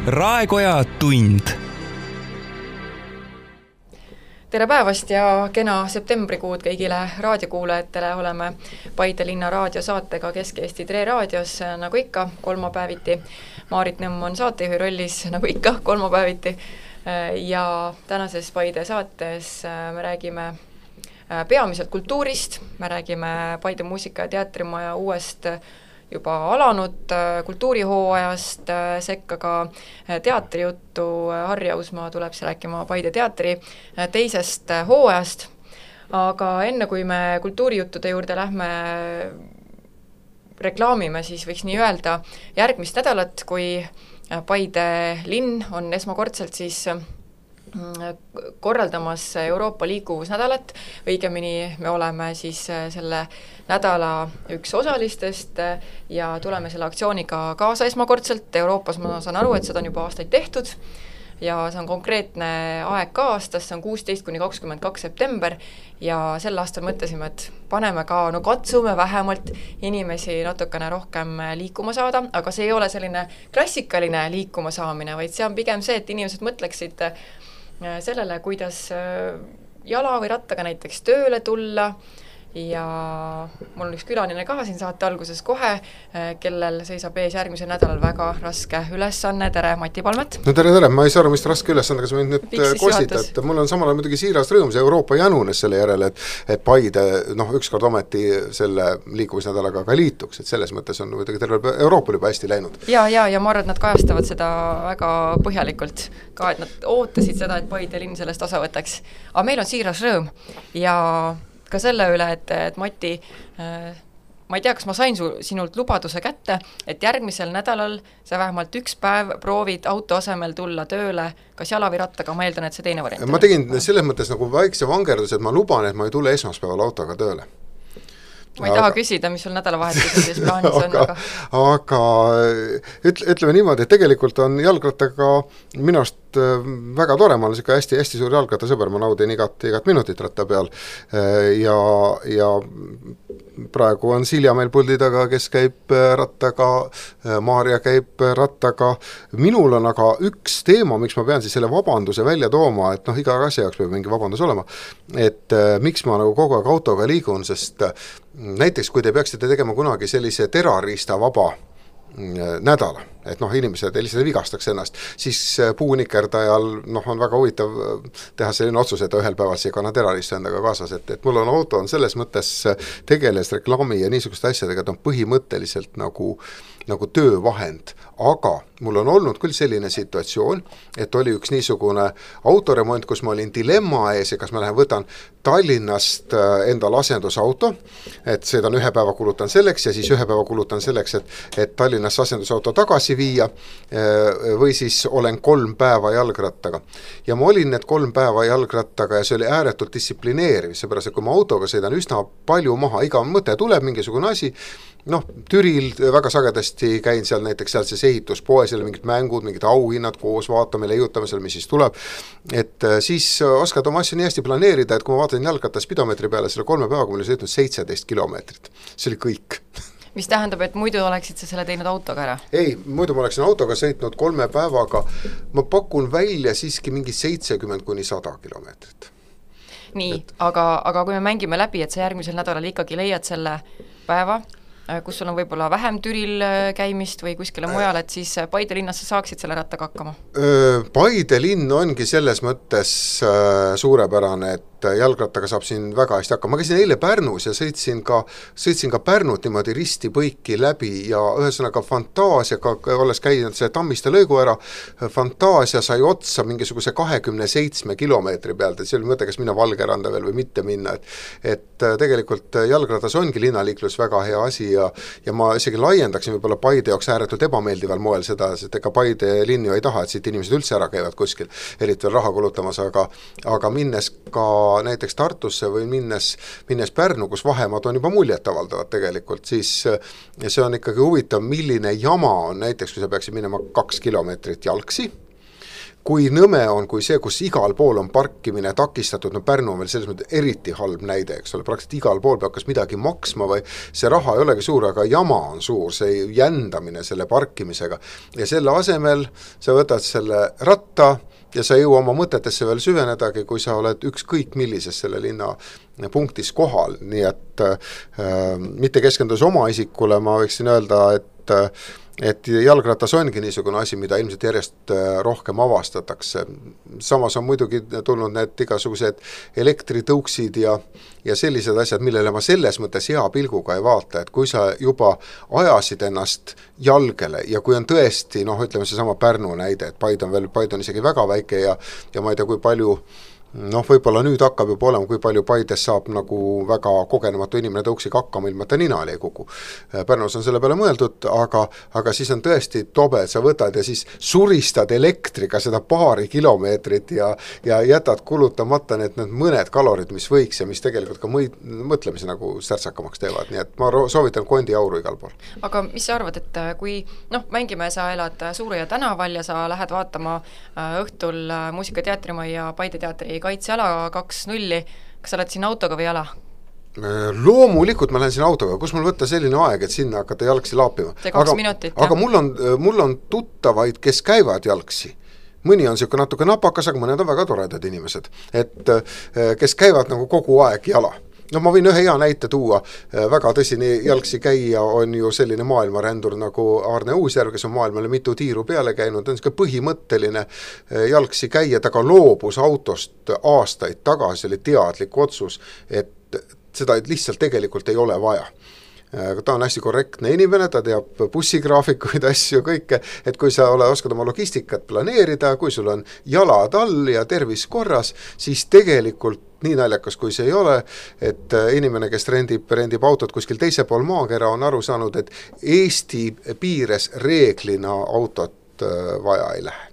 Raekoja tund. Tere päevast ja kena septembrikuud kõigile raadiokuulajatele. Oleme Paide linna raadiosaatega Kesk-Eesti Tre raadios, nagu ikka, kolmapäeviti. Maarit Nõmm on saatejuhi rollis, nagu ikka, kolmapäeviti. Ja tänases Paide saates me räägime peamiselt kultuurist, me räägime Paide muusika- ja teatrimaja uuest juba alanud kultuurihooajast, sekka ka teatrijuttu. Harri Ausmaa tuleb see rääkima Paide teatri teisest hooajast. Aga enne kui me kultuurijuttude juurde lähme reklaamime, siis võiks nii öelda järgmist nädalat, kui Paide linn on esmakordselt siis korraldamas Euroopa liikuvusnädalat. Õigemini me oleme siis selle nädala üks osalistest ja tuleme selle aktsiooniga kaasa esmakordselt. Euroopas ma saan aru, et seda on juba aastaid tehtud ja see on konkreetne aeg ka aastas, see on 16–22 september ja sel aastal mõtlesime, et paneme ka, katsume vähemalt inimesi natukene rohkem liikuma saada, aga see ei ole selline klassikaline liikuma saamine, vaid see on pigem see, et inimesed mõtleksid sellele, kuidas jala või rattaga näiteks tööle tulla. Ja mul on üks külaline ka siin saate alguses kohe, kellel seisab ees järgmisel nädalal väga raske ülesanne. Tere, Mati Palmet! No tere! Ma ei saa aru, mis raske ülesanne, kas mind nüüd kostita. Mul on samal ajal muidugi siiras rõõm, see Euroopa janunes selle järele, et Paide ükskord ometi selle liikumisnädalaga ka liituks, et selles mõttes on muidugi terve Euroopal juba hästi läinud. Ja ma arvan, et nad kajastavad seda väga põhjalikult ka, et nad ootasid seda, et Paide linn sellest osa võtaks. Aga meil on siiras rõõm ja ka selle üle, et Mati, ma ei tea, kas ma sain sinult lubaduse kätte, et järgmisel nädalal sa vähemalt üks päev proovid auto asemel tulla tööle, kas jala või rattaga, ma eeldan, et see teine variant. Ma tegin selles mõttes nagu väikse vangerdus, et ma luban, et ma ei tule esmaspäeval autoga tööle. Ma ei taha küsida, mis sul nädalavahetusel siis plaanis on, aga ütleme niimoodi, et tegelikult on jalgrattaga minust väga tore, ma olen siuke hästi suur jalgrattasõber, ma naudin igat minutit ratta peal ja praegu on Silja meil puldi taga, kes käib rattaga, Maarja käib rattaga. Minul on aga üks teema, miks ma pean siis selle vabanduse välja tooma, et iga asja jaoks peab mingi vabandus olema, et miks ma nagu kogu aeg autoga liigun, sest näiteks kui te peaksite tegema kunagi sellise terariista vaba nädala, et inimesed lihtsalt vigastaks ennast, siis puunikerdajal on väga huvitav teha selline otsus, et ühel päeval see kanna teraristu endaga kaasas, et mul on auto on selles mõttes tegeles reklaami ja niisuguste asjadega, et on põhimõtteliselt nagu töövahend, aga mul on olnud küll selline situatsioon, et oli üks niisugune autoremont, kus ma olin dilemma ees ja kas ma lähen võtan Tallinnast endal asendusauto, et seda ühe päeva kulutan selleks ja siis ühe päeva kulutan selleks, et Tallinnast asendusauto tagasi viia või siis olen 3 päeva jalgrattaga. Ja ma olin need 3 päeva jalgrattaga ja see oli ääretult distsiplineeriv, seepärast, et kui ma autoga sõidan üsna palju maha, iga mõte tuleb mingisugune asi, Türil väga sagedasti käin seal näiteks sealses ehituspoes, seal mingid mängud, mingid auhinnad koos, vaatame, leiutame seal, mis siis tuleb, et siis oskad oma asju nii hästi planeerida, et kui ma vaatan jalgratas spidomeetri peale selle 3 päevaga, mul oli sõitnud 17 kilomeetrit. See oli kõik. Mis tähendab, et muidu oleksid sa selle teinud autoga ära? Ei, muidu ma oleksin autoga sõitnud 3 päevaga, ma pakun välja siiski mingi 70–100 kilomeetrit. Nii, aga kui me mängime läbi, et sa järgmisel nädalal ikkagi leiad selle päeva, kus sul on võib-olla vähem Türil käimist või kuskile mujal, et siis Paide linnas sa saaksid selle rattaga hakkama? Paide linn ongi selles mõttes suurepärane, et jalgrattaga saab siin väga hästi hakkama. Ma käisin eile Pärnus ja sõitsin ka Pärnut niimoodi risti põiki läbi ja ühesõnaga fantaasiaga, olles käinud selle Tammiste lõigu ära, fantaasia sai otsa mingisuguse 27 kilomeetri pealt, et see oli mõte, kas minna Valgeranda veel või mitte minna, et tegelikult jalgratas ongi linnaliiklus väga hea asi ja ma isegi laiendaksin võib-olla Paide jaoks ääretult ebameeldival moel seda, et ega Paide linn ju ei taha, et siit inimesed üldse ära käivad kuskil, eriti veel raha kulutamas, aga minnes ka näiteks Tartusse või minnes Pärnu, kus vahemad on juba muljetavaldavad tegelikult, siis see on ikkagi huvitav, milline jama on näiteks, kui sa peaksid minema 2 kilomeetrit jalgsi, kui nõme on, kui see, kus igal pool on parkimine takistatud, no Pärnu on veel selles mõttes eriti halb näide, eks ole, praktiliselt igal pool peab kas midagi maksma või see raha ei olegi suur, aga jama on suur, see jändamine selle parkimisega ja selle asemel sa võtad selle ratta ja sa ei jõua oma mõtetesse veel süvenedagi, kui sa oled ükskõik millises selle linna punktis kohal, nii et mitte keskendudes oma isikule, ma võiksin öelda, et jalgratas ongi niisugune asi, mida ilmselt järjest rohkem avastatakse. Samas on muidugi tulnud need igasugused elektritõuksid ja sellised asjad, millele ma selles mõttes hea pilguga ei vaata, et kui sa juba ajasid ennast jalgele ja kui on tõesti, ütleme see sama Pärnu näide, et Paide on isegi väga väike ja ma ei tea, kui palju võib-olla nüüd hakkab juba olema, kui palju Paides saab nagu väga kogenematu inimene tõuksiga hakkama, ilma ta ninali ei kuku. Pärnus on selle peale mõeldud, aga siis on tõesti tobe, et sa võtad ja siis suristad elektriga seda paari kilomeetrit ja jätad kulutamata need mõned kalorid, mis võiks ja mis tegelikult ka mõtlemise nagu särtsakamaks teevad, nii et ma soovitan kondi auru igal pool. Aga mis sa arvad, et kui mängime, sa elad Suure ja tänaval ja sa lähed vaatama õhtul muusikateatrimajja Paide teatri kaitseala 2-0, kas sa oled siin autoga või jala? Loomulikult ma lähen siin autoga, kus mul võtta selline aeg, et sinna hakata jalgsi laapima. See 2 minutit, jah. Aga mul on tuttavaid, kes käivad jalgsi. Mõni on niisugune natuke napakas, aga mõned on väga toredad inimesed, et kes käivad nagu kogu aeg jala. Ma võin ühe hea näite tuua, väga tõsine jalgsi käia on ju selline maailmarändur nagu Aarne Uusjärv, kes on maailmale mitu tiiru peale käinud, on niisugune põhimõtteline jalgsi käia, ta ka loobus autost aastaid tagasi, oli teadlik otsus, et seda lihtsalt tegelikult ei ole vaja. Ta on hästi korrektne inimene, ta teab bussigraafikuid, asju, kõike, et kui sa oskad oma logistikat planeerida, kui sul on jalad all ja tervis korras, siis tegelikult nii naljakas kui see ei ole, et inimene, kes rendib autot kuskil teise pool maakera, on aru saanud, et Eesti piires reeglina autot vaja ei lähe.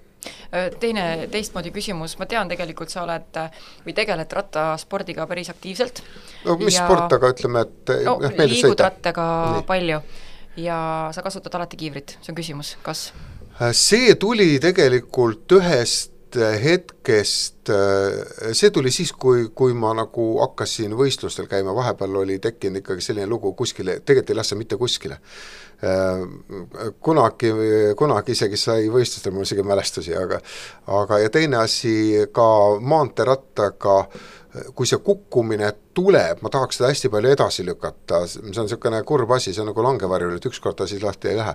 Teistmoodi küsimus, ma tean tegelikult sa oled või tegeled rattaspordiga päris aktiivselt. Mis sport, aga ütleme, et liigud rattaga palju ja sa kasutad alati kiivrit, see on küsimus, kas? See tuli tegelikult ühest hetkest, see tuli siis, kui ma nagu hakkasin võistlustel käima, vahepeal oli tekkinud ikkagi selline lugu kuskile, tegelikult ei lasta mitte kuskile. Kunagi isegi sai võistlustel, mul isegi mälestusi, aga ja teine asi ka maanteerattaga, kui see kukkumine tuleb, ma tahaks seda hästi palju edasi lükata, see on niisugune kurb asi, see on nagu langevarjul, et ükskord ta siis lahti ei lähe,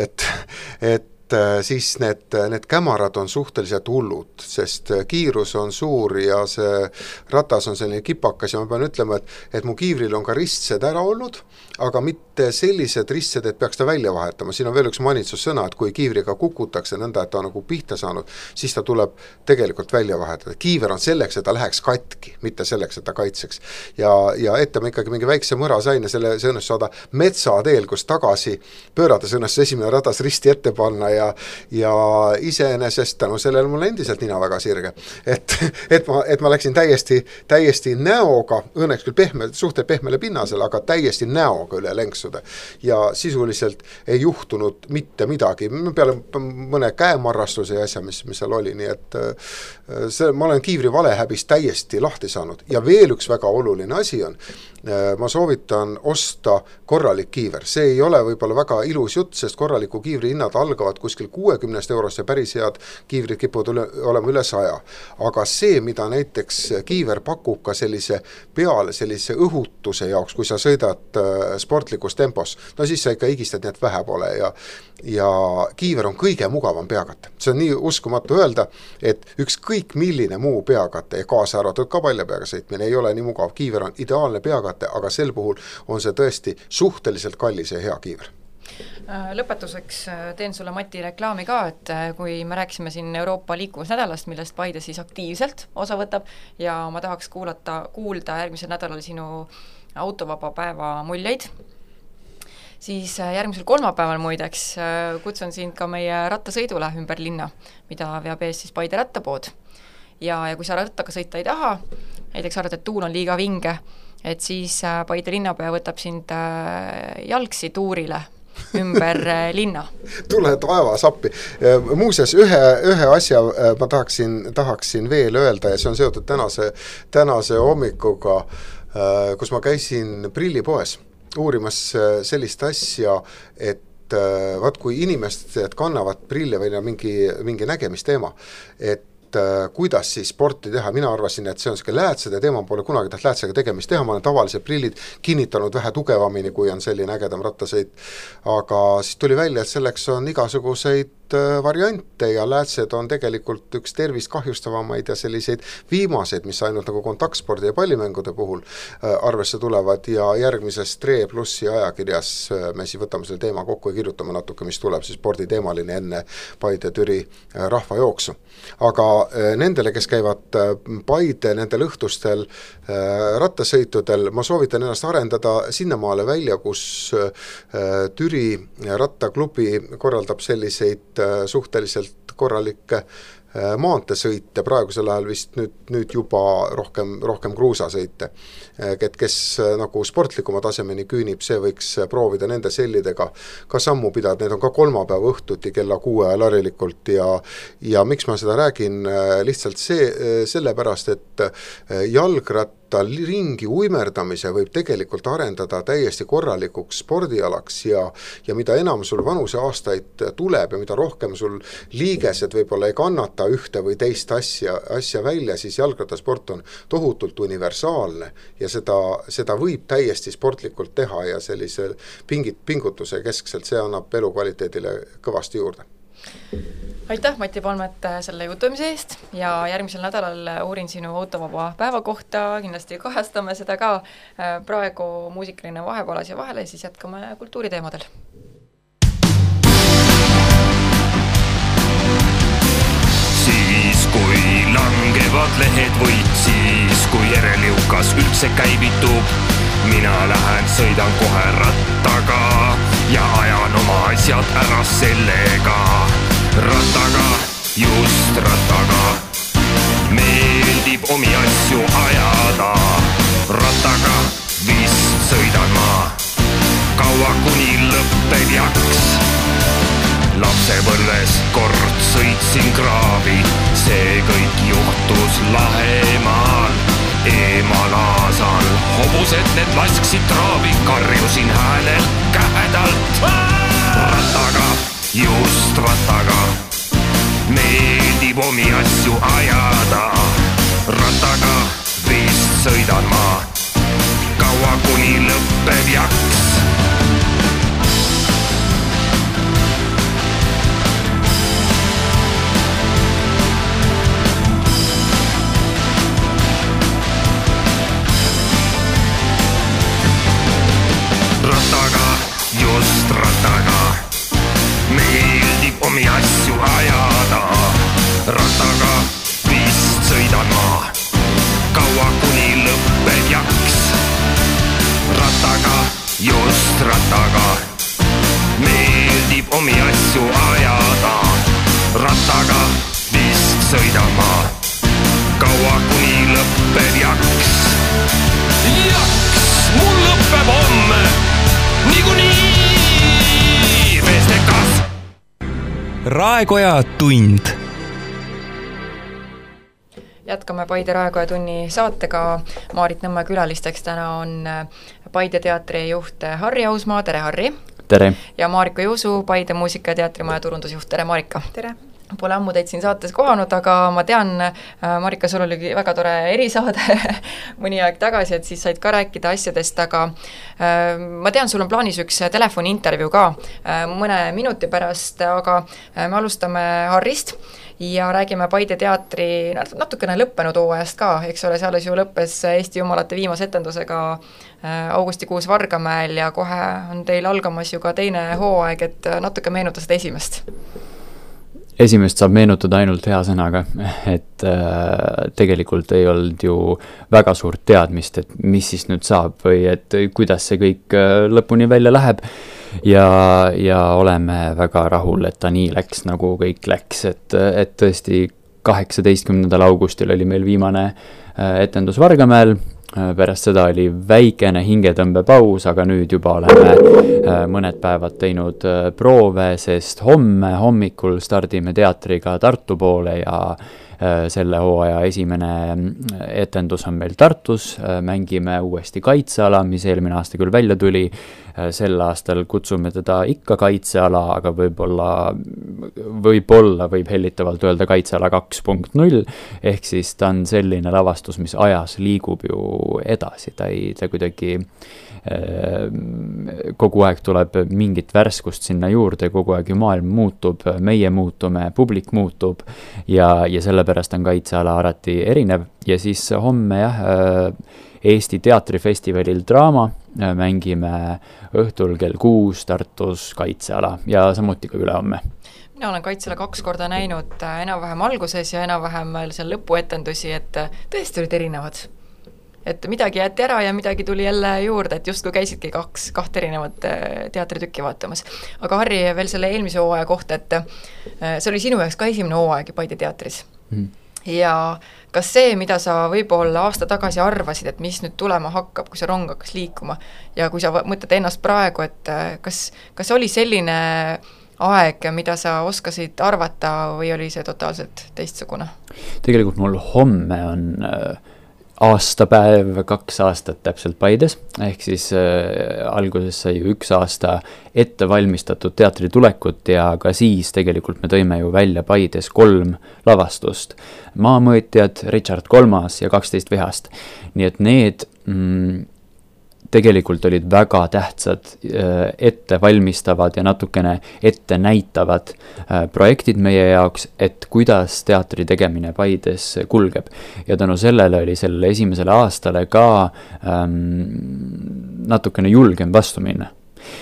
et siis need kämarad on suhteliselt hullud, sest kiirus on suur ja see ratas on selline kipakas ja ma pean ütlema, et mu kiivril on ka ristsed ära olnud, aga mitte sellised ristsed, et peaks ta välja vahetama. Siin on veel üks manitsussõna, et kui kiivriga kukutakse nõnda, et ta on nagu pihta saanud, siis ta tuleb tegelikult välja vahetada. Kiiver on selleks, et ta läheks katki, mitte selleks, et ta kaitseks. Ja ette ma ikkagi mingi väikse mõra sain ja see õnnes saada metsateel, kus tagasi pöörades õnnes esimene ratas risti ette panna ja iseenesest tänu sellele mul endiselt nina väga sirge. Et ma läksin täiesti näoga, õnneks küll suhted pehmele pinnasele, aga täiesti näoga üle lenksude. Ja sisuliselt ei juhtunud mitte midagi. Peale mõne käemarrastuse ja asja, mis seal oli. Nii et ma olen kiivri valehäbist täiesti lahti saanud. Ja veel üks väga oluline asi on, ma soovitan osta korralik kiiver. See ei ole võib-olla väga ilus jutt, sest korraliku kiivri hinnad algavad kuskil 60 eurost ja päris head kiivrid kipud olema üle 100. Aga see, mida näiteks kiiver pakub ka sellise õhutuse jaoks, kui sa sõidad sportlikus tempos, no siis sa ikka higistad, nii et vähe pole ja kiiver on kõige mugavam peakate. See on nii uskumatu öelda, et ükskõik milline muu peakate ja kaasa arvatud ka paljapeaga sõitmine ei ole nii mugav. Kiiver on ideaalne peakate, aga sel puhul on see tõesti suhteliselt kallis ja hea kiiver. Lõpetuseks teen sulle, Mati, reklaami ka, et kui me rääkisime siin Euroopa liikumisnädalast, millest Paide siis aktiivselt osa võtab ja ma tahaks kuulda järgmisel nädalal sinu autovaba päeva muljeid, siis järgmisel kolmapäeval muideks kutsun sind ka meie rattasõidule ümber linna, mida veab ees siis Paide rattapood. Ja kui sa rattaga sõita ei taha, näiteks arvad, et tuul on liiga vinge, et siis Paide linnapea võtab sind jalgsi tuurile ümber linna. Tule taevas appi. Muuseas, ühe asja ma tahaksin veel öelda ja see on seotud tänase hommikuga, kus ma käisin prillipoes uurimas sellist asja, et vaat kui inimesed kannavad prille või mingi nägemisteema, et kuidas siis sporti teha, mina arvasin, et see on selline läätsede teema, pole kunagi taht läätsega tegemist teha, ma olen tavalised prillid kinnitanud vähe tugevamini, kui on selline ägedam rattasõit, aga siis tuli välja, et selleks on igasuguseid variante ja läätsed on tegelikult üks tervist kahjustavamaid ja selliseid viimaseid, mis ainult nagu kontaktspordi ja pallimängude puhul arvesse tulevad ja järgmises Tre Plussi ajakirjas me siis võtame selle teema kokku ja kirjutame natuke, mis tuleb siis sporditeemaline enne Paide Türi rahvajooksu. Aga nendele, kes käivad Paide nendel õhtustel rattasõitudel, ma soovitan ennast arendada sinnamaale välja, kus Türi rattaklubi korraldab selliseid suhteliselt korralikke maanteesõite, praegusel ajal vist nüüd juba rohkem kruusasõite. Et kes nagu sportlikuma tasemeni küünib, see võiks proovida nende sellidega ka sammu pidada, need on ka kolmapäeva õhtuti kella 6 ajal harilikult ja miks ma seda räägin, lihtsalt sellepärast, et jalgrat ringi uimerdamise võib tegelikult arendada täiesti korralikuks spordialaks ja mida enam sul vanuse aastaid tuleb ja mida rohkem sul liigesed võib-olla ei kannata ühte või teist asja välja, siis jalgrattasport on tohutult universaalne ja seda võib täiesti sportlikult teha ja sellise pingutuse keskselt, see annab elukvaliteedile kõvasti juurde. Aitäh, Mati Palmet, selle jutumise eest ja järgmisel nädalal uurin sinu autovaba päeva kohta, kindlasti kahestame seda ka praegu muusikaline vahepalas ja vahele, siis jätkame kultuuriteemadel. Siis kui langevad lehed või siis kui järeliukas üldse käivitub, mina lähen sõidan kohe rattaga ja ajan oma asjad ära sellega. Rattaga, just rattaga, meeldib omi asju ajada. Rattaga vist sõidan ma, kaua kuni lõppeb jaks. Lapsepõlves kord sõitsin kraavi, see kõik juhtus Lahemaal. Eemal aasal hobused need lasksid traavi, karjusin häälel käedalt. Rattaga, just rattaga, meeldib omi asju ajada. Rattaga vist sõidan ma, kaua kuni lõppeb jaks. Rattaga, just rattaga, meeldib omi asju ajada. Rattaga vist sõidan ma, kaua kuni lõppeb jaks. Rattaga, just rattaga, meeldib omi asju ajada. Rattaga vist sõidan ma, kaua kuni lõppeb jaks. Jaks, mul lõppeb homme niikuinii veestekas. Raekoja tund. Jätkame Paide Raekoja tunni saatega. Maarit Nõmme külalisteks täna on Paide teatri juht Harri Ausmaa, tere Harri! Tere! Ja Marika Juusu, Paide muusika- ja teatrimaja turundusjuht, tere Marika! Tere! Pole ammu teid siin saates kohanud, aga ma tean, Marika, sul oli väga tore erisaade mõni aeg tagasi, et siis said ka rääkida asjadest, aga ma tean, sul on plaanis üks telefoniintervjuu ka mõne minuti pärast, aga me alustame Harrist ja räägime Paide teatri natukene lõppenud hooajast ka, eks ole, seal ju lõppes Eesti Jumalate viimase etendusega augustikuus Vargamäel ja kohe on teil algamas ju ka teine hooaeg, et natuke meenuta seda esimest. Esimest saab meenutada ainult hea sõnaga, et tegelikult ei olnud ju väga suurt teadmist, et mis siis nüüd saab või et kuidas see kõik lõpuni välja läheb ja oleme väga rahul, et ta nii läks, nagu kõik läks, et tõesti 18. augustil oli meil viimane etendus Vargamäel, pärast seda oli väikene hingetõmbepaus, aga nüüd juba oleme mõned päevad teinud proove, sest homme hommikul stardime teatriga Tartu poole ja selle hooaja esimene etendus on meil Tartus, mängime uuesti Kaitseala, mis eelmine aasta küll välja tuli, sel aastal kutsume teda ikka Kaitseala, aga võib hellitavalt öelda Kaitseala 2.0, ehk siis ta on selline lavastus, mis ajas liigub ju edasi, ta kuidagi kogu aeg tuleb mingit värskust sinna juurde, kogu aeg ju maailm muutub, meie muutume, publik muutub ja sellepärast on Kaitseala alati erinev ja siis homme Eesti teatrifestivalil Draama mängime õhtul kell 6 Tartus Kaitseala ja samuti ka ülehomme. Mina olen Kaitseala 2 korda näinud enam-vähem alguses ja enam-vähem seal lõpuetendusi, et tõesti olid erinevad. Et midagi jäeti ära ja midagi tuli jälle juurde, et just kui käisidki kaht erinevat teatritükki vaatamas. Aga Harri, veel selle eelmise hooaja kohta, et see oli sinu jaoks ka esimene hooaeg Paide teatris. Ja kas see, mida sa võib-olla aasta tagasi arvasid, et mis nüüd tulema hakkab, kui see rong hakkas liikuma ja kui sa mõtled ennast praegu, et kas oli selline aeg, mida sa oskasid arvata või oli see totaalselt teistsugune? Tegelikult mul homme on aastapäev 2 aastat täpselt Paides, ehk siis alguses sai 1 aasta ette valmistatud teatri tulekut ja ka siis tegelikult me tõime ju välja Paides 3 lavastust. Maamõõtjad, Richard III ja 12 vihast. Nii et need tegelikult olid väga tähtsad ette valmistavad ja natukene ette näitavad projektid meie jaoks, et kuidas teatri tegemine Paides kulgeb. Ja tänu sellele oli sellele esimesele aastale ka natukene julgem vastu minna.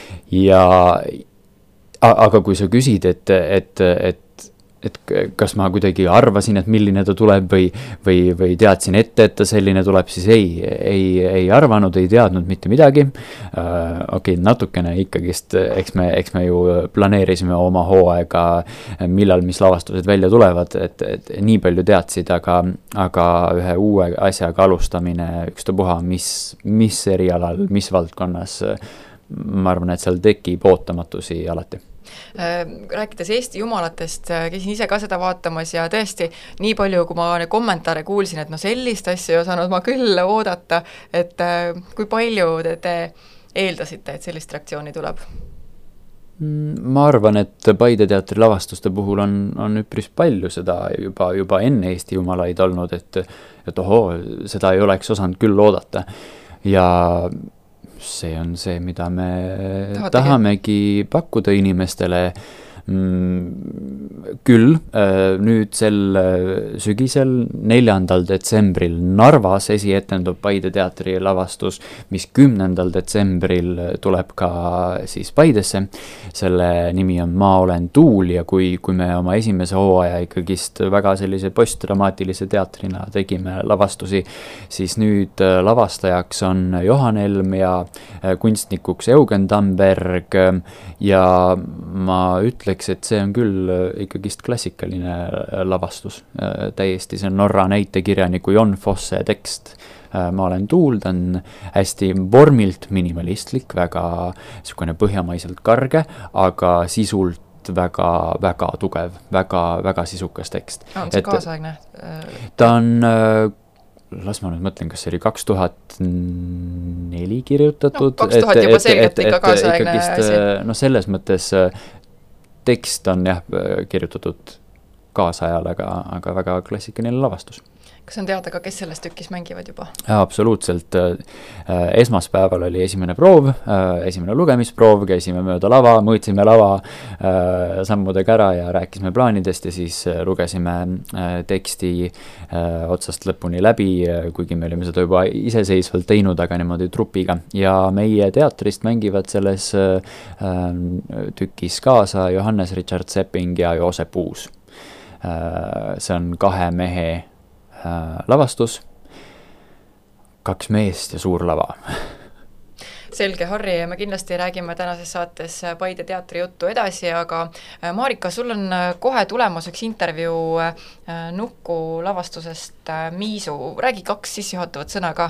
Aga kui sa küsid, et kas ma kuidagi arvasin, et milline ta tuleb või teadsin ette, et ta selline tuleb, siis ei arvanud, ei teadnud mitte midagi. Okei, natukene ikkagist, eks me ju planeerisime oma hooaega, millal mis lavastused välja tulevad, et nii palju teadsid, aga ühe uue asjaga alustamine ükstapuha, mis erialal, mis valdkonnas, ma arvan, et seal tekib ootamatusi alati. Rääkides Eesti jumalatest, käisin ise ka seda vaatamas ja tõesti nii palju, kui ma kommentaare kuulsin, et sellist asja ei osanud ma küll oodata, et kui palju te eeldasite, et sellist reaktsiooni tuleb? Ma arvan, et Paide teatri lavastuste puhul on üpris palju seda juba enne Eesti jumalaid olnud, et seda ei oleks osanud küll oodata ja see on see, mida me tahamegi pakkuda inimestele. Küll nüüd sel sügisel 4. detsembril Narvas esietendub Paide teatri lavastus, mis 10. detsembril tuleb ka siis Paidesse. Selle nimi on Ma olen tuul ja kui me oma esimese hooaja ikkagist väga sellise postdramaatilise teatrina tegime lavastusi, siis nüüd lavastajaks on Johan Helm ja kunstnikuks Eugen Tamberg ja ma ütleks, et see on küll ikkagist klassikaline lavastus. Täiesti see on Norra näitekirjaniku Jon Fosse tekst. Ma olen tuul, ta on hästi vormilt minimalistlik, väga niisugune põhjamaiselt karge, aga sisult väga tugev, väga sisukas tekst. On see kaasaegne? Ta on las ma nüüd mõtlen, kas see oli 2004 kirjutatud. 2000 juba selgelt ikka kaasaegne asi. Selles mõttes tekst on kirjutatud kaasajal, aga väga klassikaline lavastus. Kas on teada ka, kes selles tükis mängivad juba? Absoluutselt. Esmaspäeval oli esimene proov, esimene lugemisproov, käisime mööda lava, mõõtsime lava sammudega ära ja rääkisime plaanidest ja siis lugesime teksti otsast lõpuni läbi, kuigi me olime seda juba iseseisvalt teinud, aga niimoodi trupiga. Ja meie teatrist mängivad selles tükis kaasa Johannes Richard Sepping ja Joosep Uus. See on 2 mehe lavastus, 2 meest ja suur lava. Selge, Harri, me kindlasti räägime tänases saates Paide teatri juttu edasi, aga Marika, sul on kohe tulemas üks intervjuu Nuku lavastusest Miisu. Räägi 2 sissejuhatavat sõna ka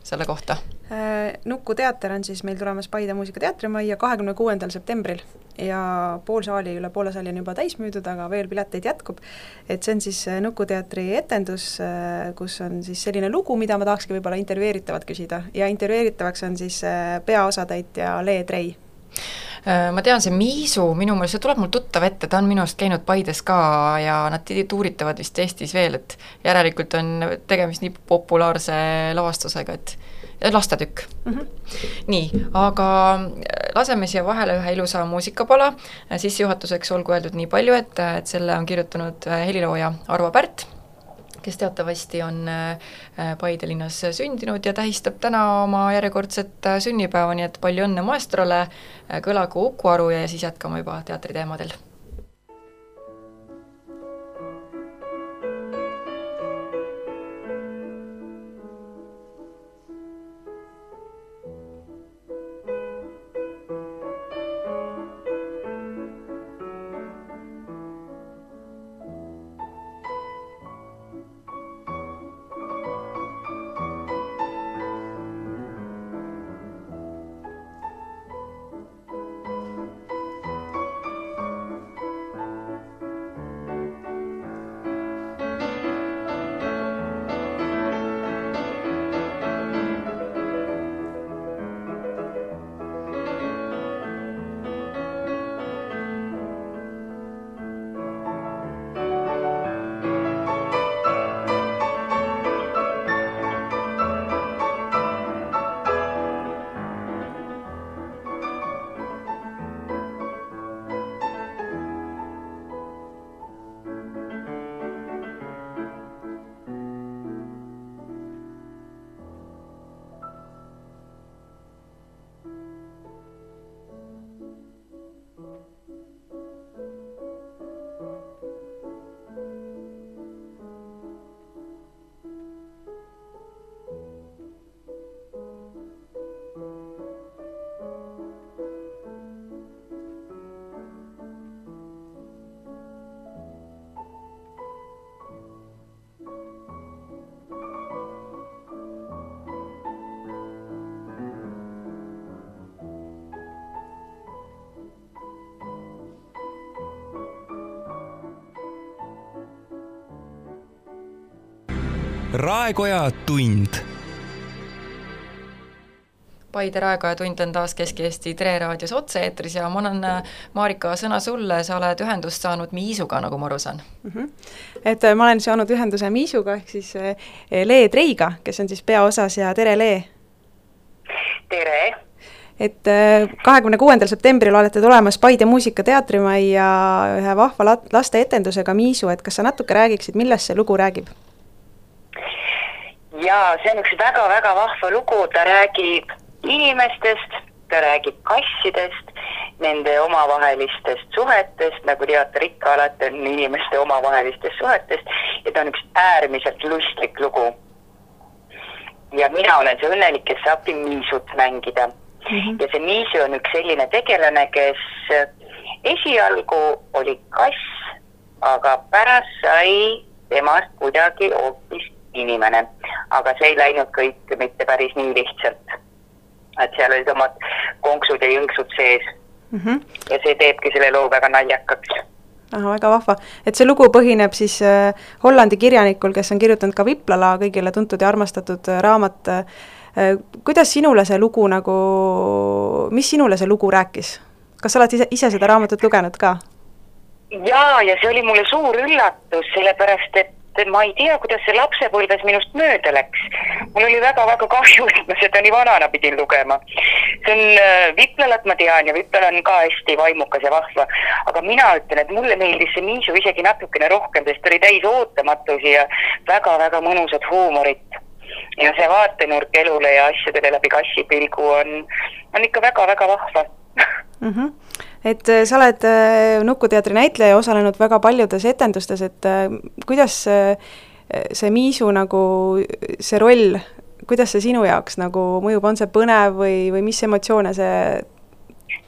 selle kohta? Nuku teater on siis meil tulemas Paide muusikateatrimajja 26. septembril ja pool saali, üle poole saali on juba täis müüdud, aga veel pileteid jätkub. Et see on siis Nuku teatri etendus, kus on siis selline lugu, mida ma tahakski võib-olla intervjueeritavat küsida ja intervjueeritavaks on siis peaosatäitja Le Trei. Ma tean, see Miisu, minu meelest see tuleb mul tuttav ette, ta on minust käinud Paides ka ja nad tuuritavad vist Eestis veel, et järelikult on tegemist nii populaarse lavastusega, et lastetükk. Nii, aga laseme siia vahele ühe ilusa muusikapala, sissejuhatuseks olgu öeldud nii palju, et selle on kirjutanud helilooja Arvo Pärt, kes teatavasti on Paide linnas sündinud ja tähistab täna oma järjekordset sünnipäeva, nii et palju õnne maestrole, kõlagu Uku Aru ja siis jätkame juba teatriteemadel. Raekoja tund. Paide Raekoja tund on taas Kesk-Eesti Tre raadios otse-eetris ja ma annan, Marika, sõna sulle, sa oled ühendust saanud Miisuga, nagu ma aru saan. Et ma olen saanud ühenduse Miisuga, ehk siis Le Treiga, kes on siis peaosas ja tere, Le! Tere! Et 26. septembril olete tulemas Paide muusikateatrimajja ühe vahva laste etendusega Miisu, et kas sa natuke räägiksid, millest see lugu räägib? Jaa, see on üks väga-väga vahva lugu, ta räägib inimestest, ta räägib kassidest, nende omavahelistest suhetest, nagu teater ikka alati on inimeste omavahelistest suhetest ja ta on üks äärmiselt lustlik lugu. Ja mina olen see õnnelik, kes saab Miisut mängida. Ja see Miisu on üks selline tegelane, kes esialgu oli kass, aga pärast sai temast kuidagi hoopis inimene, aga see ei läinud kõik mitte päris nii lihtsalt. Et seal olid omad konksud ja jõnksud sees. Ja see teebki selle loo väga naljakaks. Aha, väga vahva. Et see lugu põhineb siis Hollandi kirjanikul, kes on kirjutanud ka Viplala, kõigile tuntud ja armastatud raamat. Kuidas sinule see lugu mis sinule see lugu rääkis? Kas sa oled ise seda raamatut lugenud ka? Jaa, ja see oli mulle suur üllatus, sellepärast, et ma ei tea, kuidas see lapsepõlves minust mööda läks. Mul oli väga-väga kahju, et ma seda nii vanana pidin lugema. See on Viplalat ma tean ja Viplal on ka hästi vaimukas ja vahva, aga mina ütlen, et mulle meeldis see Miisu isegi natukene rohkem, sest oli täis ootamatusi ja väga-väga mõnusat huumorit. Ja see vaatenurk elule ja asjadele läbi kassipilgu on ikka väga-väga vahva. Et sa oled Nuku teatri näitleja osalenud väga paljudes etendustes, et kuidas see Miisu see roll, kuidas see sinu jaoks mõjub, on see põnev või mis emotsioone see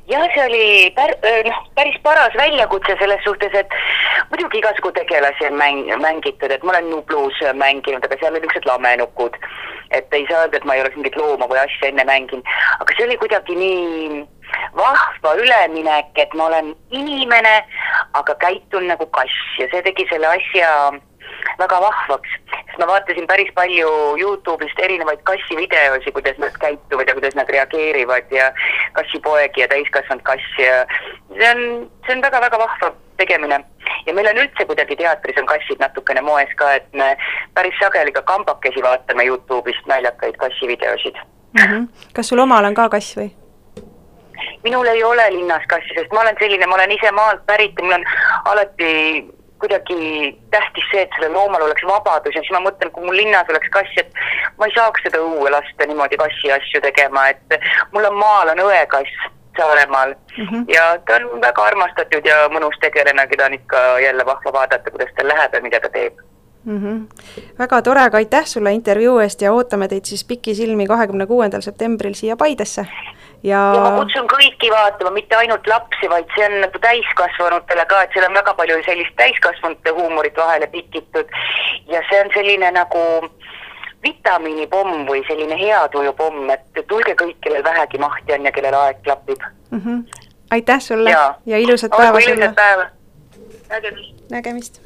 jah, see oli päris paras väljakutse selles suhtes, et muidugi igasugu tegelasi on mängitud, et ma olen Nublus mänginud, aga seal oli niisugused lamenukud, et ei saa öelda, et ma ei oleks mingit looma või asja enne mänginud, aga see oli kuidagi nii vahva üleminek, et ma olen inimene, aga käitun nagu kass ja see tegi selle asja väga vahvaks, sest ma vaatasin päris palju YouTube'ist erinevaid kassivideosi, kuidas nad käituvad ja kuidas nad reageerivad ja kassipoegi ja täiskasvanud kass ja see on väga-väga vahva tegemine. Ja meil on üldse kuidagi teatris on kassid natukene moes ka, et me päris sageli ka kambakesi vaatame YouTube'ist naljakaid kassivideosid. Kas sul omal on ka kass või? Minul ei ole linnas kassi, sest ma olen selline, ma olen ise maalt pärit ja mul on alati kuidagi tähtis see, et sellel loomal oleks vabadus ja siis ma mõtlen, kui mul linnas oleks kass, et ma ei saaks seda õue lasta niimoodi kassi asju tegema, et mul on maal on õekass Saaremaal ja ta on väga armastatud ja mõnus tegelane, keda on ikka jälle vahva vaadata, kuidas ta läheb ja mida ta teeb. Väga tore, aga aitäh sulle intervjuu eest ja ootame teid siis pikisilmi 26. septembril siia Paidesse. Ja ma kutsun kõiki vaatama, mitte ainult lapsi, vaid see on nagu täiskasvanutele ka, et seal on väga palju sellist täiskasvanute huumorit vahele pikitud ja see on selline nagu vitamiinipomm või selline heatujupomm, et tulge kõik, kellel vähegi mahti on ja kellel aeg klapib. Aitäh sulle ja ilusat päeva sulle. Ilusat päeva. Nägemist.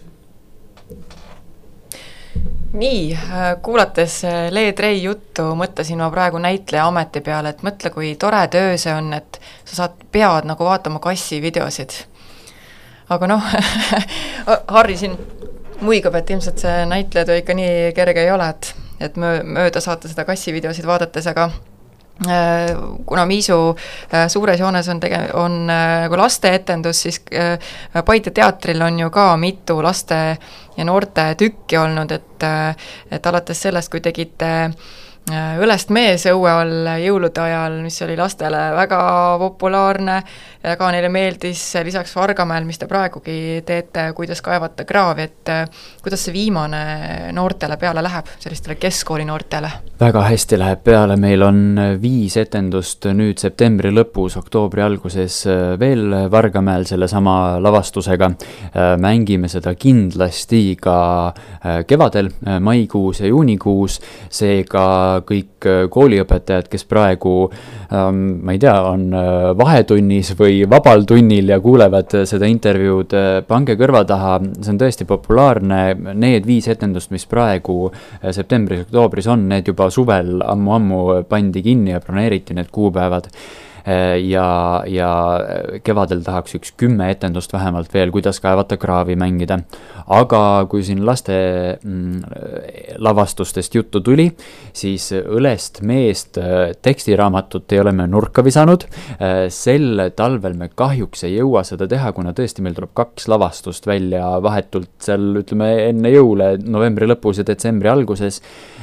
Nii, kuulates Lee Trei juttu, mõtlesin ma praegu näitleja ameti peale, et mõtle, kui tore töö see on, et sa pead nagu vaatama kassi videosid. Aga noh, Harri siin muigab, et ilmselt see näitleja töö ikka nii kerge ei ole, et mööda saate seda kassi videosid vaadates, aga kuna Miisu suures joones on nagu lasteetendus, siis Paide teatril on ju ka mitu laste ja noorte tükki olnud, et alates sellest, kui tegite Õlest mees õue all jõulude ajal, mis oli lastele väga populaarne ja ka neile meeldis lisaks Vargamäel, mis te praegugi teete, kuidas kaevata kraavi, et kuidas see viimane noortele peale läheb, sellistele keskkooli noortele? Väga hästi läheb peale, meil on 5 etendust nüüd septembri lõpus, oktoobri alguses veel Vargamäel selle sama lavastusega. Mängime seda kindlasti ka kevadel, maikuus ja juunikuus, seega kõik kooliõpetajad, kes praegu, ma ei tea, on vahetunnis või vabal tunnil ja kuulevad seda intervjuud, pange kõrva taha, see on tõesti populaarne, need 5 etendust, mis praegu septembris-oktoobris on, need juba suvel ammu pandi kinni ja broneeriti need kuupäevad. Ja kevadel tahaks 10 etendust vähemalt veel, kuidas kaevata kraavi mängida. Aga kui siin laste lavastustest juttu tuli, siis Õlest meest tekstiraamatut ei ole me nurka visanud. Sel talvel me kahjuks ei jõua seda teha, kuna tõesti meil tuleb 2 lavastust välja vahetult seal, ütleme, enne jõule, novembri lõpus ja detsembri alguses.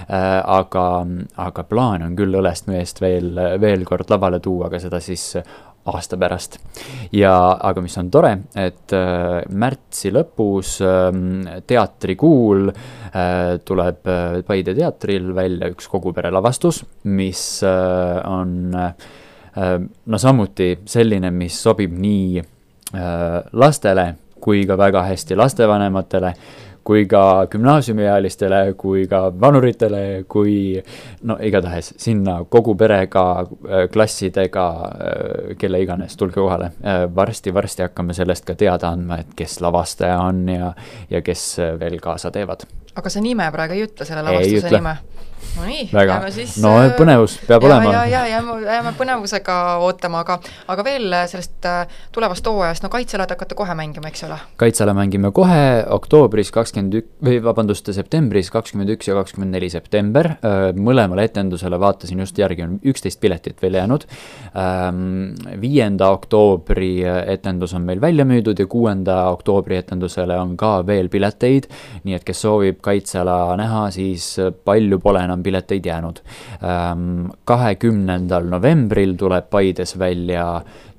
Aga plaan on küll Õlest meest veel kord lavale tuua, aga seda siis aasta pärast. Aga mis on tore, et märtsi lõpus teatrikuul tuleb Paide teatril välja üks kogupere lavastus, mis on samuti selline, mis sobib nii lastele kui ka väga hästi lastevanematele, kui ka gümnaasiumiealistele, kui ka vanuritele, kui igatahes sinna kogu perega, klassidega, kelle iganes, tulge kohale. Varsti hakkame sellest ka teada andma, et kes lavastaja on ja kes veel kaasa teevad. Aga see nime praegu ei ütle, selle lavastuse nime? No nii, jääme siis... No põnevus peab olema. Jääme põnevusega ootama, aga veel sellest tulevast hooajast, Kaitsealad hakkate kohe mängima, eks ole? Kaitseala mängime kohe oktoobris septembris 21 ja 24 september. Mõlemale etendusele vaatasin just järgi, on 11 piletit veel jäänud. 5. oktoobri etendus on meil välja müüdud ja 6. oktoobri etendusele on ka veel pileteid, nii et kes soovib Kaitseala näha, siis palju pole enam pileteid jäänud. 20. novembril tuleb Paides välja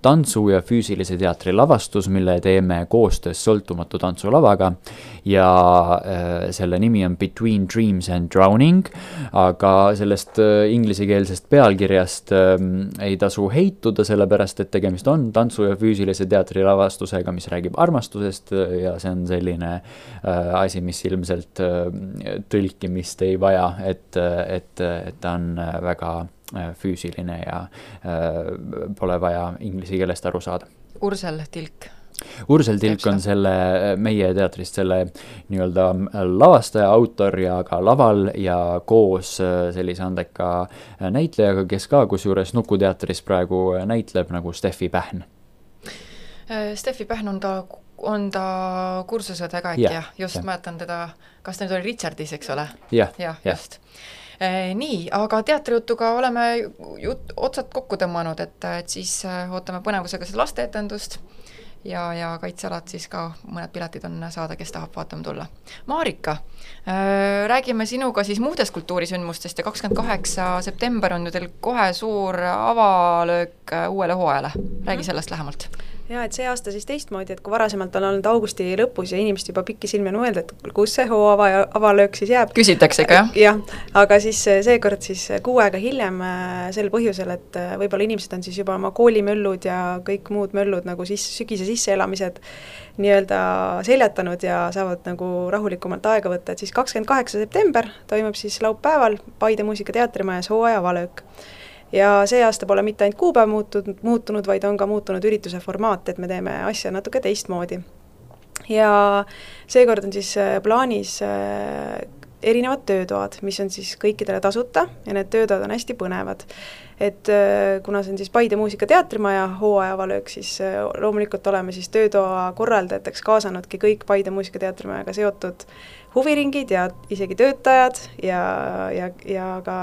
tantsu- ja füüsilise teatri lavastus, mille teeme koostöös sõltumatu tantsulavaga ja selle nimi on Between Dreams and Drowning, aga sellest inglisikeelsest pealkirjast ei tasu heituda, sellepärast et tegemist on tantsu- ja füüsilise teatri lavastusega, mis räägib armastusest ja see on selline asi, mis ilmselt tõlkimist ei vaja, et ta on väga füüsiline ja pole vaja inglise keelest aru saada. Ursel Tilk. Ursel Tilk on selle meie teatrist selle nii-öelda lavastaja, autor ja ka laval ja koos sellise andeka näitlejaga, kes ka kusjuures Nukuteatris praegu näitleb, nagu Steffi Pähn. Steffi Pähn on ta kursusõdega äkki, jah, just mäletan teda, kas ta nüüd oli Richardis, eks ole? Jah, just. Nii, aga teatrijutuga oleme otsad kokku tõmmanud, et siis ootame põnevusega seda lasteetendust ja kaitsealad siis ka mõned piletid on saada, kes tahab vaatama tulla. Marika, räägime sinuga siis muudest kultuurisündmustest ja 28. september on ju teil kohe suur avalöök uuele hooajale. Räägi sellest lähemalt. Ja, et see aasta siis teistmoodi, et kui varasemalt on olnud augusti lõpus ja inimesed juba pikki silmi on mõelda, et kus see avalöök siis jääb. Küsitakse ka, jah? Jah, aga siis seekord siis kuu aega hiljem sel põhjusel, et võib-olla inimesed on siis juba oma koolimöllud ja kõik muud möllud nagu sügise sisseelamised nii-öelda seljatanud ja saavad nagu rahulikumalt aega võtta, et siis 28. september toimub siis laupäeval Paide Muusikateatrimajas hooaja avalöök. Ja see aasta pole mitte ainult kuupäev muutunud, vaid on ka muutunud ürituse formaat, et me teeme asja natuke teistmoodi. Ja seekord on siis plaanis erinevad töötoad, mis on siis kõikidele tasuta ja need töötoad on hästi põnevad. Et kuna see on siis Paide Muusikateatrimaja hooaja avalöök, siis loomulikult oleme siis töötoa korraldajateks kaasanudki kõik Paide Muusikateatrimajaga seotud huviringid ja isegi töötajad ja ka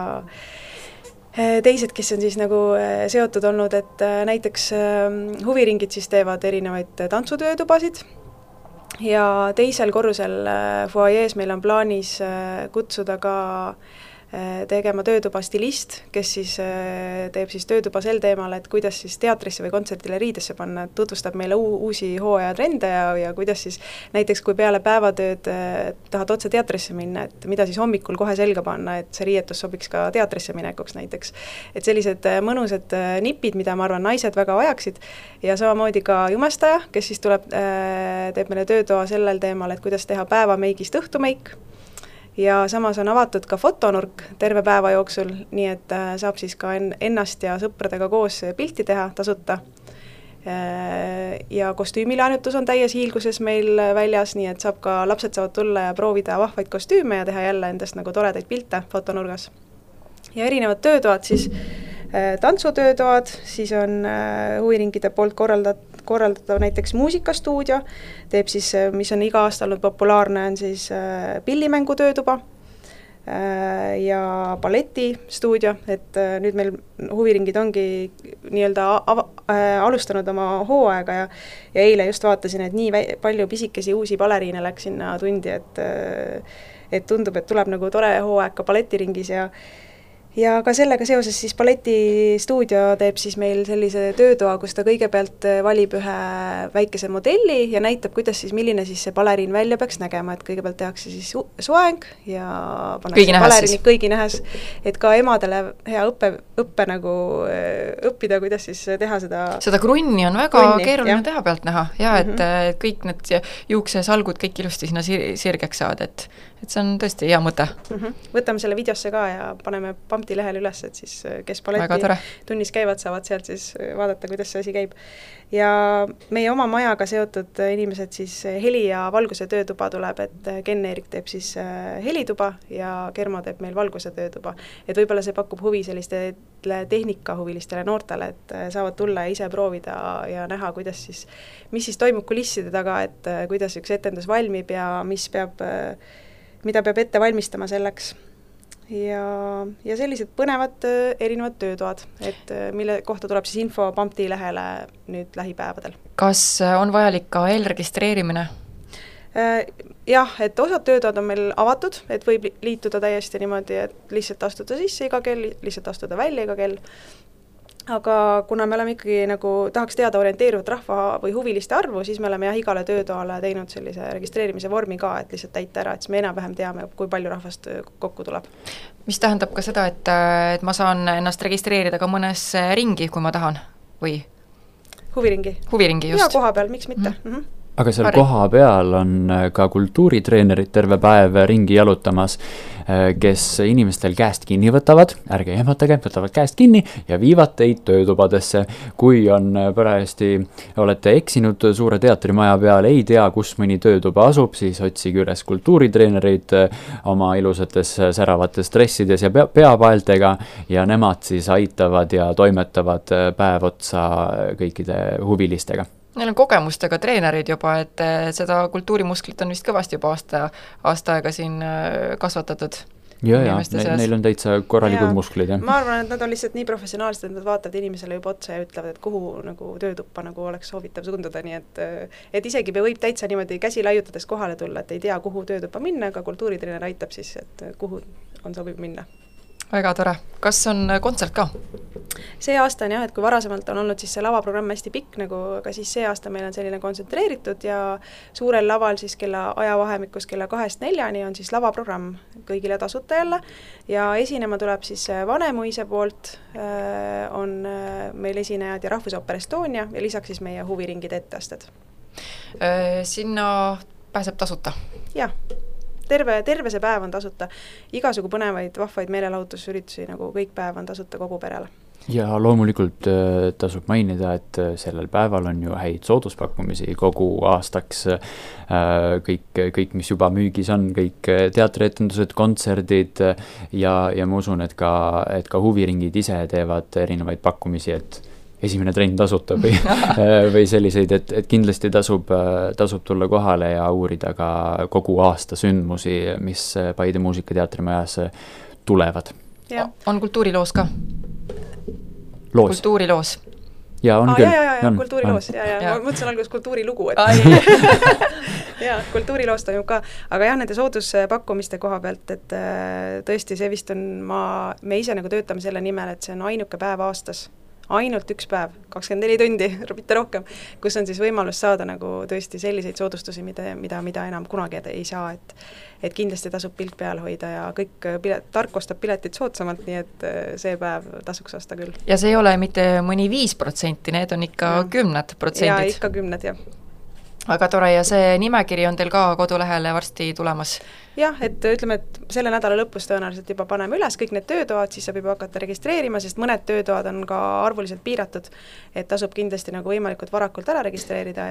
teised, kes on siis nagu seotud olnud, et näiteks huviringid siis teevad erinevaid tantsutöötubasid ja teisel korrusel foajees meil on plaanis kutsuda ka tegema töötuba stilist, kes siis teeb siis töötuba sel teemal, et kuidas siis teatrisse või kontserdile riidesse panna, et tutvustab meile uusi hooaja trende ja kuidas siis näiteks kui peale päevatööd tahad otse teatrisse minna, et mida siis hommikul kohe selga panna, et see riietus sobiks ka teatrisse minekuks näiteks. Et sellised mõnusad nipid, mida ma arvan naised väga vajaksid ja samamoodi ka jumestaja, kes siis tuleb, teeb meile töötoa sellel teemal, et kuidas teha päevameigist õhtumeik. Ja samas on avatud ka fotonurk terve päeva jooksul, nii et saab siis ka ennast ja sõpradega koos pilti teha tasuta. Ja kostüümilaenutus on täies hiilguses meil väljas, nii et lapsed saavad tulla ja proovida vahvaid kostüüme ja teha jälle endast nagu toredaid pilte fotonurgas. Ja erinevad töötoad siis, tantsutöötoad, siis on huviringide poolt korraldatav näiteks muusikastuudio, teeb siis, mis on iga aasta olnud populaarne, on siis pillimängu töötuba ja balletistuudio, et nüüd meil huviringid ongi nii-öelda alustanud oma hooaega ja eile just vaatasin, et nii palju pisikesi uusi baleriine läks sinna tundi, et tundub, et tuleb nagu tore hooaeg ka balletiringis ja ka sellega seoses siis balletistuudio teeb siis meil sellise töötoa, kus ta kõigepealt valib ühe väikese modelli ja näitab, kuidas siis, milline siis see baleriin välja peaks nägema, et kõigepealt tehakse siis soeng ja pannakse baleriinid kõigi nähes, et ka emadele hea õppe nagu õppida, kuidas siis teha seda krunni on väga keeruline teha pealt näha ja et kõik need juuksesalgud kõik ilusti sinna sirgeks saada, et see on tõesti hea mõte. Võtame selle videosse ka ja paneme Pampti lehel üles, et siis kes balleti tunnis käivad, saavad sealt siis vaadata, kuidas see asi käib. Ja meie oma majaga seotud inimesed siis heli ja valguse töötuba tuleb, et Ken-Erik teeb siis helituba ja Kermo teeb meil valguse töötuba. Et võib-olla see pakub huvi sellistele tehnikahuvilistele noortele, et saavad tulla ja ise proovida ja näha, mis siis toimub kulisside taga, et kuidas üks etendus valmib ja mida peab ette valmistama selleks. Ja sellised põnevad erinevad töötoad, et mille kohta tuleb siis info Pampti lehele nüüd lähipäevadel. Kas on vajalik ka eelregistreerimine? Jah, et osad töötoad on meil avatud, et võib liituda täiesti niimoodi, et lihtsalt astuda sisse iga kell, lihtsalt astuda välja iga kell. aga kuna me oleme ikkagi nagu, tahaks teada orienteeruvat rahva või huviliste arvu, siis me oleme jah igale töötoale teinud sellise registreerimise vormi ka, et lihtsalt täita ära, et siis me enam-vähem teame, kui palju rahvast kokku tuleb. Mis tähendab ka seda, et ma saan ennast registreerida ka mõnes ringi, kui ma tahan, või? Huviringi, just. Ja koha peal, miks mitte? Aga seal koha peal on ka kultuuritreenerid terve päev ringi jalutamas, kes inimestel käest kinni võtavad, ärge ehmatage, võtavad käest kinni ja viivad teid töötubadesse. Kui on parajasti, olete eksinud Suure teatrimaja peal, ei tea, kus mõni töötuba asub, siis otsige üles kultuuritreenereid oma ilusates säravates dressides ja peapaeltega ja nemad siis aitavad ja toimetavad päev otsa kõikide huvilistega. Neil on kogemustega treenerid juba, et seda kultuurimusklit on vist kõvasti juba aasta aega siin kasvatatud. Ja, neil on täitsa korralikud musklid. Ma arvan, et nad on lihtsalt nii professionaalsed, et nad vaatavad inimesele juba otsa ja ütlevad, et kuhu nagu töötuppa nagu oleks soovitav sunduda, nii et isegi võib täitsa niimoodi käsi laiutades kohale tulla, et ei tea, kuhu töötuppa minna, aga kultuuritreener aitab siis, et kuhu on sobib minna. Väga tore. Kas on kontsert ka? See aasta on jah, et kui varasemalt on olnud siis see lavaprogramm hästi pikk, aga siis see aasta meil on selline kontsentreeritud ja suurel laval siis ajavahemikus kella 2-4 on siis lavaprogramm kõigile tasuta jälle ja esinema tuleb siis Vanemuise poolt, on meil esinejad ja Rahvusooper Estonia ja lisaks siis meie huviringide etteasted. Sinna pääseb tasuta? Jah. Terve see päev on tasuta. Igasugu põnevaid, vahvaid meelelahutusüritusi, nagu kõik päev on tasuta kogu perele. Ja loomulikult tasub mainida, et sellel päeval on ju häid sooduspakkumisi kogu aastaks. Kõik, mis juba müügis on, kõik teatrietendused, kontserdid ja ma usun, et ka huviringid ise teevad erinevaid pakkumisi, et esimene trenn tasuta või selliseid, et kindlasti tasub tulla kohale ja uurida ka kogu aasta sündmusi, mis Paide Muusikateatrimajas tulevad. Ja. On kultuuriloos ka? Loos. Kultuuriloos. Ja on küll. Ja, kultuuriloos. Ja. Ma mõtlesin alguses kultuurilugu. Ja, kultuuriloos toimub ka. Aga jah, nende sooduspakkumiste koha pealt, et tõesti see vist on, me ise nagu töötame selle nimel, et see on ainuke päev aastas. Ainult üks päev, 24 tundi, mitte rohkem, kus on siis võimalus saada nagu tõesti selliseid soodustusi, mida enam kunagi ei saa, et kindlasti tasub pilk peal hoida ja kõik tark ostab piletit soodsamalt, nii et see päev tasuks osta küll. Ja see ei ole mitte mõni 5%, need on ikka 10%. Ja ikka 10%, jah. Väga tore ja see nimekiri on teil ka kodulehele varsti tulemas? Jah, et ütleme, et selle nädala lõpus tõenäoliselt juba paneme üles kõik need töötoad, siis saab juba hakata registreerima, sest mõned töötoad on ka arvuliselt piiratud, et tasub kindlasti nagu võimalikult varakult ära registreerida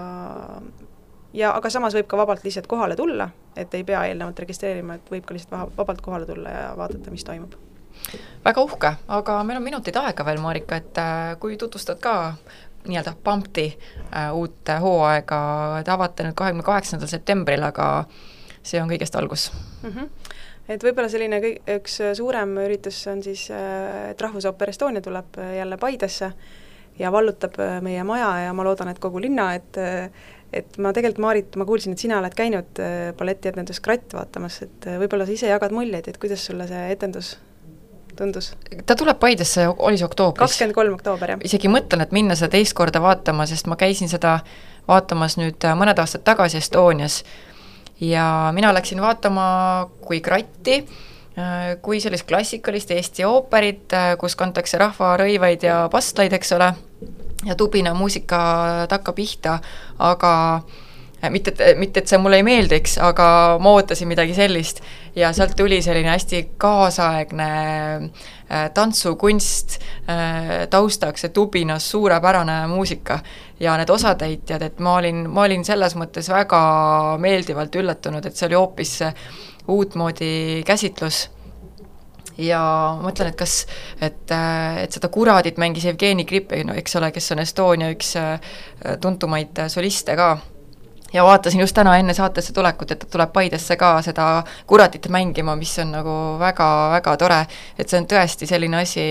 ja aga samas võib ka vabalt lihtsalt kohale tulla, et ei pea eelnevalt registreerima, et võib ka lihtsalt vabalt kohale tulla ja vaadata, mis toimub. Väga uhke, aga meil on minutid aega veel, Marika, et kui tutvustad ka nii-öelda Pumpti uut hooaega, et avate nüüd 28. septembril, aga see on kõigest algus. Et võib-olla selline üks suurem üritus on siis, et Rahvusooper Estonia tuleb jälle Paidesse ja vallutab meie maja ja ma loodan, et kogu linna, et ma tegelikult, Maarit, ma kuulsin, et sina oled käinud balletietendus Kratt vaatamas, et võib-olla sa ise jagad muljeid, et kuidas sulle see etendus tundus? Ta tuleb Paidesse, oli see oktoobris. 23. oktoober, jah. Isegi mõtlen, et minna seda teist korda vaatama, sest ma käisin seda vaatamas nüüd mõned aastad tagasi Estonias ja mina läksin vaatama kui Kratti, kui sellist klassikalist Eesti ooperit, kus kantakse rahvarõivaid ja pastlaid, eks ole, ja tubina muusika takka pihta, aga mitte, et see mulle ei meeldiks, aga ma ootasin midagi sellist ja sealt tuli selline hästi kaasaegne tantsukunst taustaks ja tubinas suurepärane muusika ja need osatäitjad, et ma olin selles mõttes väga meeldivalt üllatunud, et see oli hoopis uutmoodi käsitlus ja mõtlen, et seda Kuradit mängis Jevgeni Kripe, eks ole, kes on Estonia üks tuntumaid soliste ka. Ja vaatasin just täna enne saatesse tulekut, et ta tuleb Paidesse ka seda Kuradit mängima, mis on nagu väga-väga tore, et see on tõesti selline asi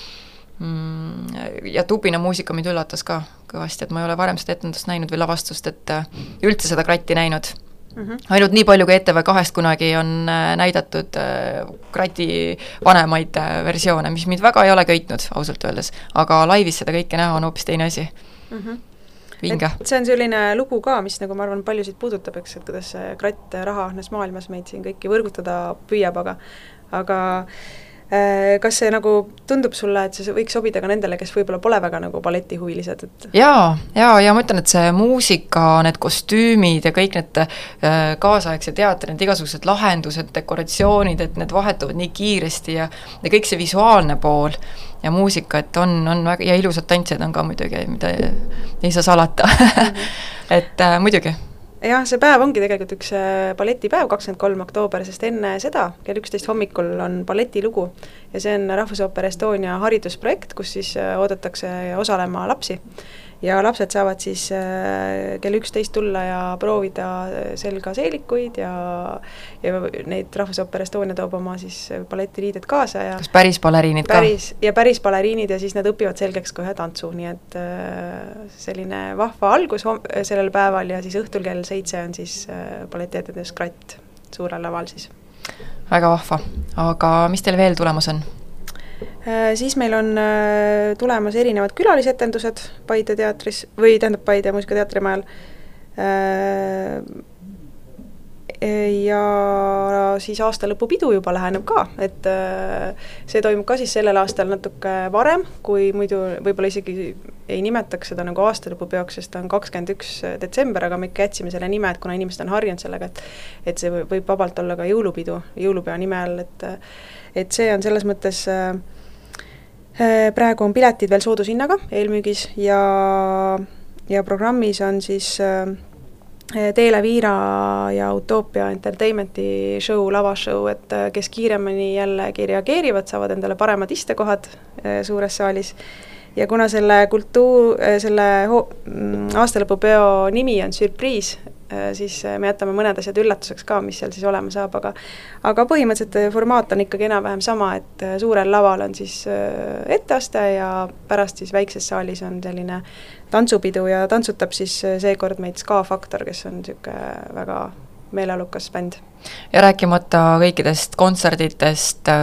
ja tubina muusika mind üllatas ka kõvasti, et ma ei ole varem seda etendust näinud või lavastust, et üldse seda Kratti näinud. ainult nii palju, kui ETV2-st kunagi on näidatud Krati vanemaid versioone, mis mind väga ei ole köitnud, ausalt öeldes, aga laivis seda kõike näha on hoopis teine asi. Vinge. See on selline lugu ka, mis nagu ma arvan paljusid puudutab, eks, et kuidas see Kratt rahaahnes maailmas meid siin kõiki võrgutada püüab, aga kas see nagu tundub sulle, et see võiks sobida ka nendele, kes võib-olla pole väga nagu balletihuvilised, et ja ma ütlen, et see muusika, need kostüümid ja kõik need kaasaegse teatri, need igasugused lahendused, dekoratsioonid, et need vahetuvad nii kiiresti ja kõik see visuaalne pool ja muusika, et on väga, ja ilusad tantsijad on ka muidugi, mida ei saa salata et muidugi. Jah, see päev ongi tegelikult üks balletipäev, 23. oktoober, sest enne seda kell 11 hommikul on balletilugu ja see on Rahvusooper Estonia haridusprojekt, kus siis oodatakse osalema lapsi ja lapsed saavad siis kell 11 tulla ja proovida selga seelikuid ja neid Rahvusooper Estonia toob oma siis balletiriided kaasa ja kas päris baleriinid ka? Päris baleriinid ja siis nad õpivad selgeks ka ühe tantsu, nii et selline vahva algus sellel päeval ja siis õhtul kell 7 on siis balletietendas Kratt suurel laval siis. Väga vahva, aga mis teil veel tulemas on? Siis meil on tulemas erinevad külalisetendused Paide teatris, või tähendab Paide muusikateatrimajal ja siis aastalõpupidu juba läheneb ka, et see toimub ka siis sellel aastal natuke varem, kui muidu võib-olla isegi ei nimetaks seda nagu aastalõpupeoks, sest ta on 21. detsember, aga me ikka jätsime selle nime, et kuna inimesed on harjunud sellega, et see võib vabalt olla ka jõulupidu, jõulupea nime all, et see on selles mõttes praegu on piletid veel soodushinnaga eelmüügis ja programmis on siis Teele Viira ja Utopia Entertainmenti show, lavashow, et kes kiiremini jällegi reageerivad, saavad endale paremad istekohad suures saalis ja kuna selle aastalõpupeo nimi on Surprise, siis me jätame mõned asjad üllatuseks ka, mis seal siis olema saab, aga põhimõtteliselt formaat on ikkagi enam-vähem sama, et suurel laval on siis etteaste ja pärast siis väikses saalis on selline tantsupidu ja tantsutab siis seekord meid Ska Faktor, kes on niisugune väga meeleolukas bänd. Ja rääkimata kõikidest kontserditest,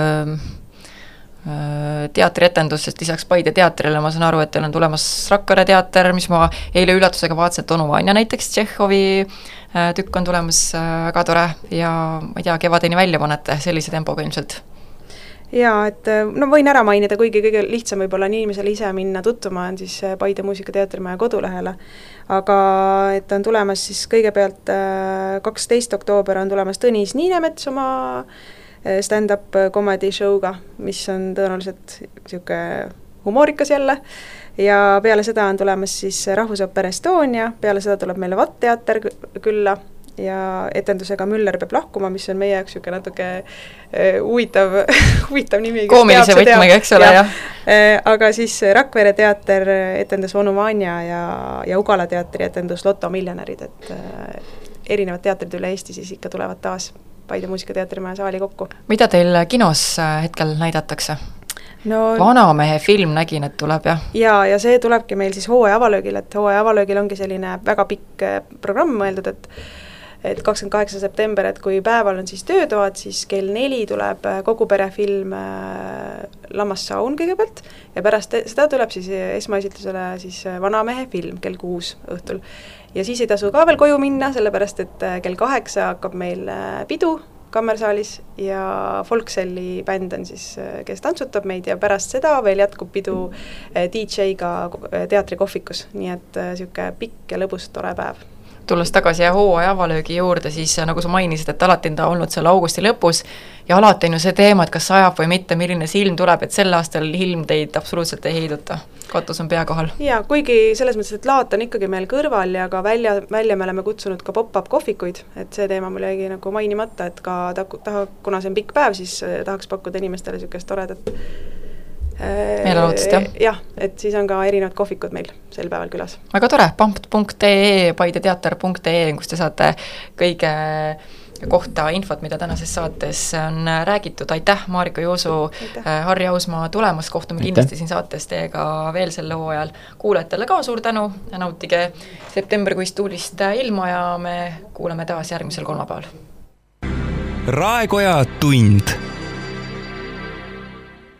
teatrietendustest, lisaks Paide teatrile ma saan aru, et teil on tulemas Rakvere teater, mis ma eile üllatusega vaatasin, et Onu Vanja näiteks Tšehhovi tükk on tulemas, väga tore ja ma ei tea, kevadeni välja panete sellise tempoga ilmselt. Jaa, et no võin ära mainida, kuigi kõige lihtsam võib-olla on inimesele ise minna tutvuma, on siis Paide muusikateatrimaja kodulehele, aga et on tulemas siis kõigepealt 12. oktoober on tulemas Tõnis Niinemets oma stand-up comedy show'ga, mis on tõenäoliselt niisugune humoorikas jälle ja peale seda on tulemas siis Rahvusooper Estonia, peale seda tuleb meile VAT teater külla ja etendusega Müller peab lahkuma, mis on meie jaoks niisugune natuke huvitav nimi. Koomilise võtmega, eks ole, jah. Aga siis Rakvere teater etendus Onu Vanja ja Ugala teatri etendus Lotto miljonärid, et erinevad teatrid üle Eesti siis ikka tulevad taas Paide muusikateatrimaja saali kokku. Mida teil kinos hetkel näidatakse? No, Vanamehe film nägin, et tuleb, jah? Ja see tulebki meil siis hooaja avalöögil, et hooaja avalöögil ongi selline väga pikk programm mõeldud, et 28. september, et kui päeval on siis töötoad, siis kell 4 tuleb kogu perefilm Lammassaun kõigepealt ja pärast seda tuleb siis esmaesitlusele siis Vanamehe film kell 6 õhtul. Ja siis ei tasu ka veel koju minna, sellepärast et kell 8 hakkab meil pidu kammersaalis ja Folkselli bänd on siis, kes tantsutab meid ja pärast seda veel jätkub pidu DJ-ga teatrikohvikus, nii et niisugune pikk ja lõbus tore päev. Tulles tagasi hooaja avalöögi juurde, siis nagu sa mainisid, et alati on ta olnud seal augusti lõpus ja alati on ju see teema, et kas sajab või mitte, milline see ilm tuleb, et sel aastal ilm teid absoluutselt ei heiduta. Katus on pea kohal. Ja kuigi selles mõttes, et laat on ikkagi meil kõrval ja ka välja me oleme kutsunud ka pop-up kohvikuid, et see teema mul jäigi nagu mainimata, et ka kuna see on pikk päev, siis tahaks pakkuda inimestele niisugust toredat meelelootust, jah? Jah, et siis on ka erinevad kohvikud meil sel päeval külas. Väga tore, pampt.ee, paideteater.ee, kus te saate kõige kohta infot, mida tänases saates on räägitud. Aitäh, Marika Joosu, Harri Ausmaa tulemast, kohtume kindlasti siin saates teiega veel sel hooajal. Kuulajatele ka suur tänu, nautige septembrikuist tuulist ilma ja me kuuleme taas järgmisel kolmapäeval. Raekoja tund